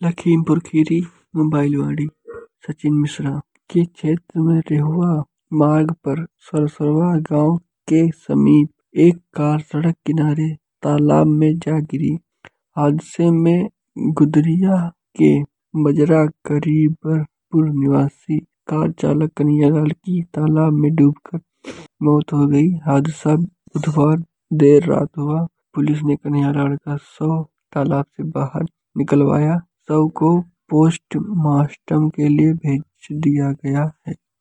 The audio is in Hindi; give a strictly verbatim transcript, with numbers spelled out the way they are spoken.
लखीमपुर खीरी मोबाइलवाड़ी। सचिन मिश्रा के क्षेत्र में रेहुआ मार्ग पर सरसरवा गांव के समीप एक कार सड़क किनारे तालाब में जा गिरी। हादसे में गुदरिया के बजरा करीबरपुर निवासी कार चालक कन्हैयालाल की तालाब में डूबकर मौत हो गई। हादसा बुधवार देर रात हुआ। पुलिस ने कन्हैयालाल का शव तालाब से बाहर निकलवाया। शव को पोस्टमार्टम के लिए भेज दिया गया है।